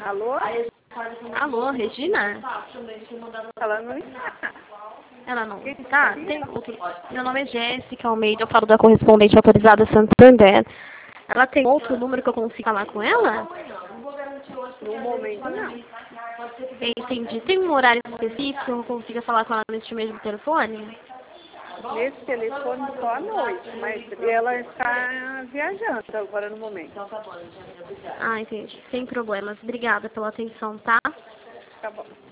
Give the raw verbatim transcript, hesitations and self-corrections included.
Alô? Alô, Regina? Ela não está. Ela não tá? Tem outro. Meu nome é Jéssica Almeida, eu falo da correspondente autorizada Santander. Ela tem outro número que eu consigo falar com ela? No momento, não. Entendi. Tem um horário específico que eu consiga falar com ela neste mesmo telefone? Nesse telefone só à noite, mas ela está viajando agora no momento. Ah, entendi. Sem problemas. Obrigada pela atenção, tá? Tá bom.